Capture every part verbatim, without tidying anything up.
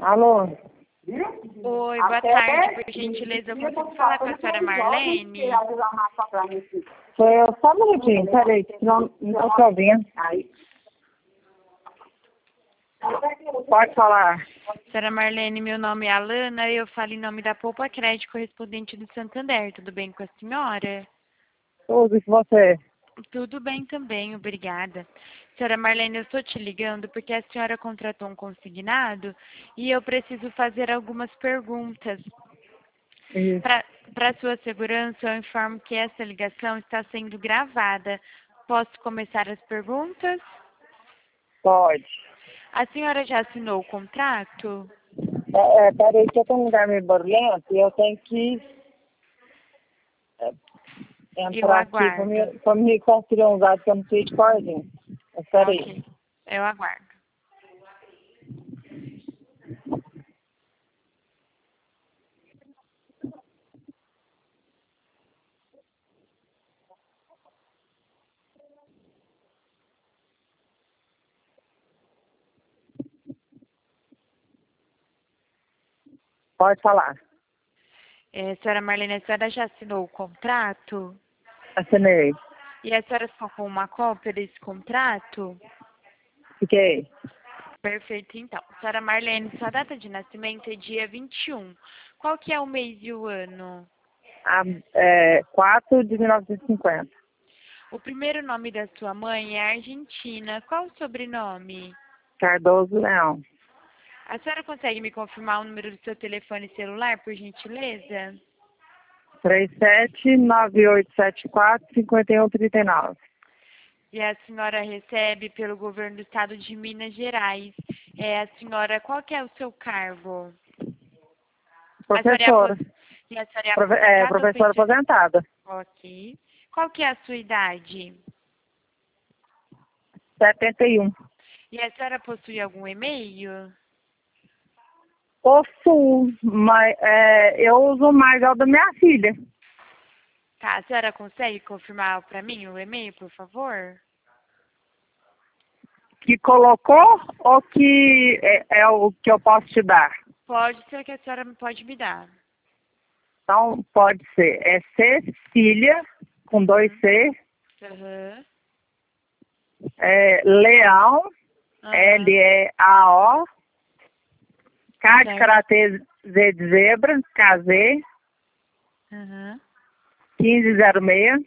Alô? Oi, boa tarde. Por gentileza, eu consigo falar com a senhora Marlene? Sou eu, só um minutinho, peraí, que não não tô ouvindo. Pode falar. Senhora Marlene, meu nome é Alana e eu falo em nome da Poupa Crédito correspondente do Santander. Tudo bem com a senhora? Tudo que você. Tudo bem também, obrigada. Senhora Marlene, eu estou te ligando porque a senhora contratou um consignado e eu preciso fazer algumas perguntas. Isso. Para sua segurança, eu informo que essa ligação está sendo gravada. Posso começar as perguntas? Pode. A senhora já assinou o contrato? É, é, peraí, que eu tô num lugar meio barulhento e eu tenho que é, Eu entrar aqui pra aguardo. me, pra me construir um dado que eu não sei de cordinha. Mas peraí. Ok, eu aguardo. Pode falar. É, senhora Marlene, a senhora já assinou o contrato? Assinei. E a senhora ficou com uma cópia desse contrato? Fiquei. Perfeito, então. Senhora Marlene, sua data de nascimento é dia vinte e um. Qual que é o mês e o ano? A, é, quatro de mil novecentos e cinquenta. O primeiro nome da sua mãe é Argentina. Qual o sobrenome? Cardoso Leão. A senhora consegue me confirmar o número do seu telefone celular, por gentileza? três sete nove oito sete quatro cinco um três nove. E a senhora recebe pelo governo do estado de Minas Gerais. É, a senhora, qual que é o seu cargo? A senhora é Professora. apos- E a senhora é Profe é, aposentada ou professora pensionista? aposentada. Ok. Qual que é a sua idade? setenta e um. E a senhora possui algum e-mail? Possuo, mas é, eu uso mais é o da minha filha. Tá, a senhora consegue confirmar para mim o e-mail, por favor? Que colocou ou que é, é o que eu posso te dar? Pode ser que a senhora pode me dar. Então, pode ser. É Cecília, com dois C, Aham. é, Leão, Aham. L E A O, K de Certo. Karatê, Z de Zebra, K Z, Aham. quinze zero seis,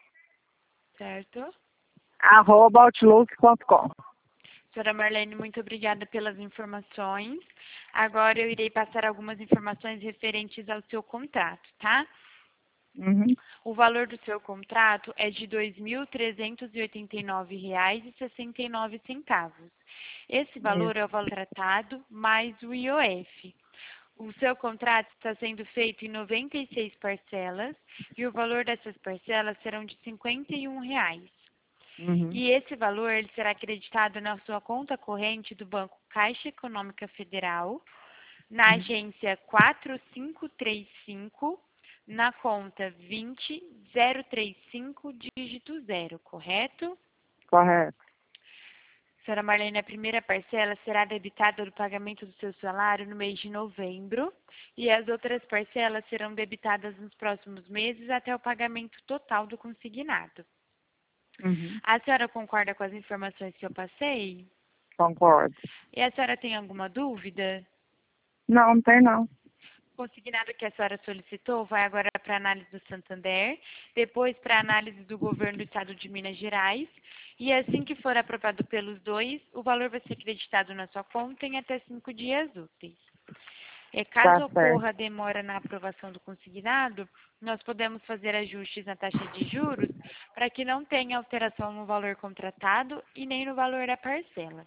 Certo. arroba outlook ponto com. Senhora Marlene, muito obrigada pelas informações. Agora eu irei passar algumas informações referentes ao seu contrato, tá? Uhum. O valor do seu contrato é de dois mil trezentos e oitenta e nove reais e sessenta e nove centavos. Esse valor Isso. é o valor tratado mais o I O F. O seu contrato está sendo feito em noventa e seis parcelas e o valor dessas parcelas serão de cinquenta e um reais. Uhum. E esse valor ele será acreditado na sua conta corrente do Banco Caixa Econômica Federal, na agência quatro cinco três cinco, na conta vinte zero trinta e cinco, dígito zero, correto? Correto. Senhora Marlene, a primeira parcela será debitada do pagamento do seu salário no mês de novembro e as outras parcelas serão debitadas nos próximos meses até o pagamento total do consignado. Uhum. A senhora concorda com as informações que eu passei? Concordo. E a senhora tem alguma dúvida? Não, não tem não. O consignado que a senhora solicitou vai agora para análise do Santander, depois para análise do governo do estado de Minas Gerais, e assim que for aprovado pelos dois, o valor vai ser acreditado na sua conta em até cinco dias úteis. E caso Tá certo. ocorra demora na aprovação do consignado, nós podemos fazer ajustes na taxa de juros para que não tenha alteração no valor contratado e nem no valor da parcela.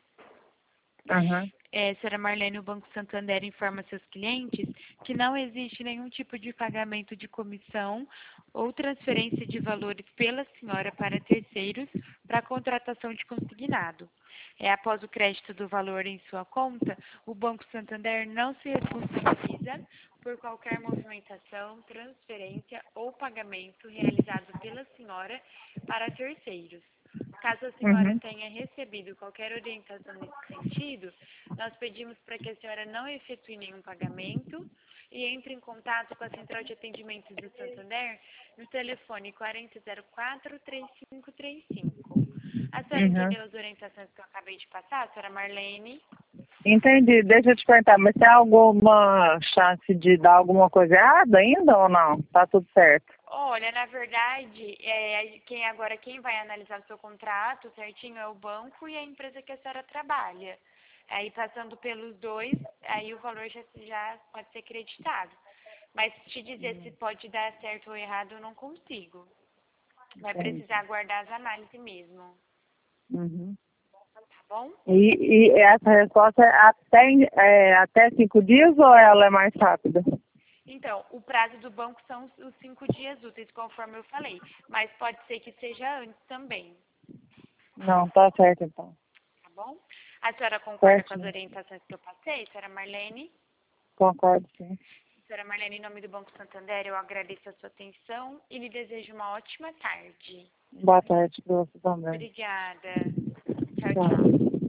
Uhum. É, senhora Marlene, o Banco Santander informa seus clientes que não existe nenhum tipo de pagamento de comissão ou transferência de valores pela senhora para terceiros para a contratação de consignado. É, após o crédito do valor em sua conta, o Banco Santander não se responsabiliza por qualquer movimentação, transferência ou pagamento realizado pela senhora para terceiros. Caso a senhora Uhum. tenha recebido qualquer orientação nesse sentido, nós pedimos para que a senhora não efetue nenhum pagamento e entre em contato com a Central de Atendimento do Santander no telefone quarenta zero quatro, trinta e cinco trinta e cinco. A senhora Uhum. entendeu as orientações que eu acabei de passar, a senhora Marlene? Entendi. Deixa eu te perguntar, mas tem alguma chance de dar alguma coisa errada ainda ou não? Tá tudo certo? Olha, na verdade, é, quem agora quem vai analisar o seu contrato certinho é o banco e a empresa que a senhora trabalha. Aí passando pelos dois, aí o valor já, já pode ser creditado. Mas te dizer se pode dar certo ou errado, eu não consigo. Vai Entendi. precisar aguardar as análises mesmo, Uhum. tá bom? E, e essa resposta é até, é até cinco dias ou ela é mais rápida? Então, o prazo do banco são os os cinco dias úteis, conforme eu falei. Mas pode ser que seja antes também, Não, tá certo então. tá bom? A senhora concorda com as Certinho. orientações que eu passei, senhora Marlene? Concordo, sim. Senhora Marlene, em nome do Banco Santander, eu agradeço a sua atenção e lhe desejo uma ótima tarde. Boa tarde pra você também. Obrigada. Tchau, Tchau. tchau.